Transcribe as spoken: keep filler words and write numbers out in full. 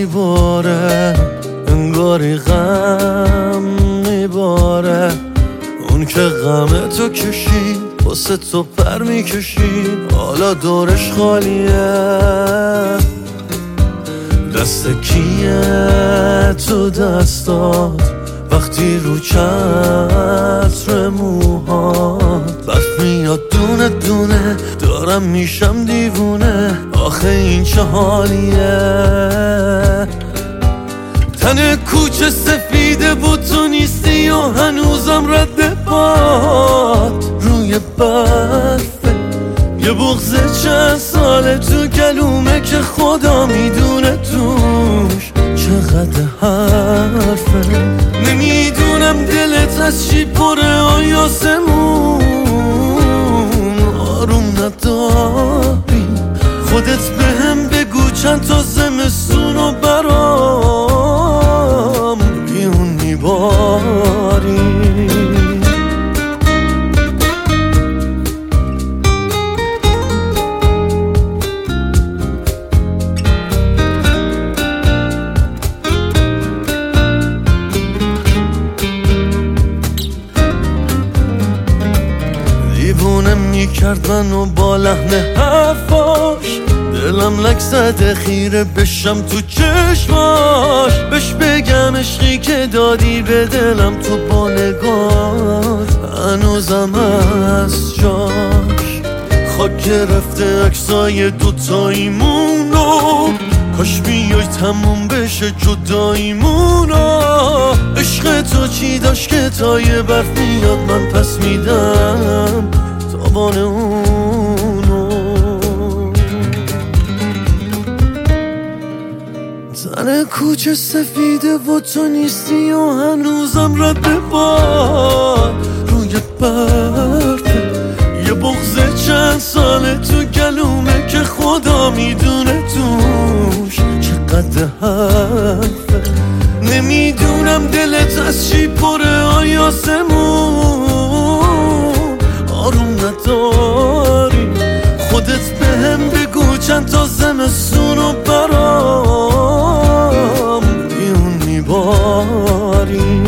میباره، انگاری غم میباره. اون که غم تو کشید واسه تو پر میکشید، حالا دورش خالیه. دست کیه تو دستات وقتی رو چتر موهات برف میاد دونه دونه، دارم میشم دیوونه. آخه این چه حالیه؟ تن کوچه سفیده بود تو نیستی و هنوزم رد پات روی برفه. یه بغض چند ساله تو گلومه که خدا میدونه توش چقدر حرفه. نمیدونم دلت از چی پره آیاسمون، آروم نداری. خودت بهم بگو چند تا زمستونو برام بیون میباری. دیوونم میکرد منو با لحن حرفاش، دلم لک زده خیره بشم تو چشماش. بش بگم عشقی که دادی به دلم تو با نگات هنوزم هست جاش. خاک گرفته عکسای دوتاییمونو، کاش بیای تموم بشه جداییمونو. عشق تو چی داشت که تا یه برف میاد من پس میدم تابان اونو. تن کوچه سفیده و تو نیستی و هنوزم رد باد روی برفه. یه بغض چند ساله تو گلومه که خدا میدونه توش چقدر حرفه. نمیدونم دلت از چی پره آیاسمون، آروم نداری. خودت بهم بگو چند تا زمستونو برام بیون میباری.